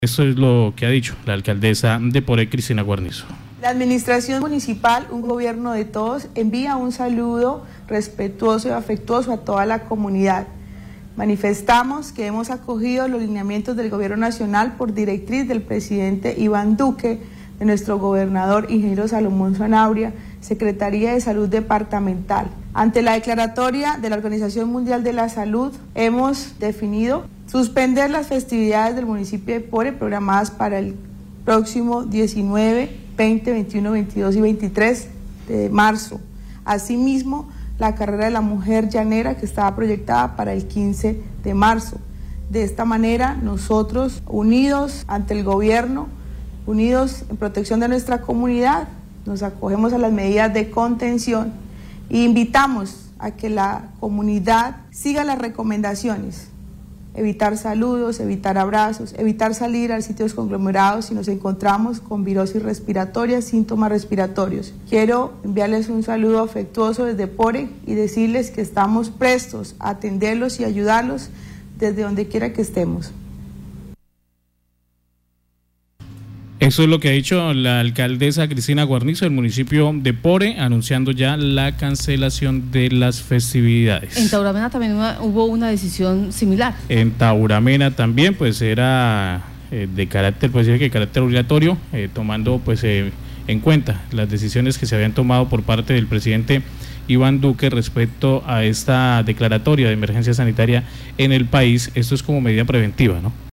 Esto es lo que ha dicho la alcaldesa de Pore, Cristina Guarnizo. La administración municipal, un gobierno de todos, envía un saludo respetuoso y afectuoso a toda la comunidad. Manifestamos que hemos acogido los lineamientos del gobierno nacional por directriz del presidente Iván Duque, de nuestro gobernador ingeniero Salomón Sanabria, Secretaría de Salud Departamental. Ante la declaratoria de la Organización Mundial de la Salud, hemos definido suspender las festividades del municipio de Pore programadas para el próximo 19, 20, 21, 22 y 23 de marzo. Asimismo, la carrera de la mujer llanera que estaba proyectada para el 15 de marzo. De esta manera, nosotros, unidos ante el gobierno, unidos en protección de nuestra comunidad, nos acogemos a las medidas de contención e invitamos a que la comunidad siga las recomendaciones. Evitar saludos, evitar abrazos, evitar salir a sitios conglomerados si nos encontramos con virosis respiratoria, síntomas respiratorios. Quiero enviarles un saludo afectuoso desde Pore y decirles que estamos prestos a atenderlos y ayudarlos desde donde quiera que estemos. Eso es lo que ha dicho la alcaldesa Cristina Guarnizo del municipio de Pore, anunciando ya la cancelación de las festividades. En Tauramena también hubo una decisión similar. En Tauramena también, pues era de carácter, pues de carácter obligatorio, tomando pues en cuenta las decisiones que se habían tomado por parte del presidente Iván Duque respecto a esta declaratoria de emergencia sanitaria en el país. Esto es como medida preventiva, ¿no?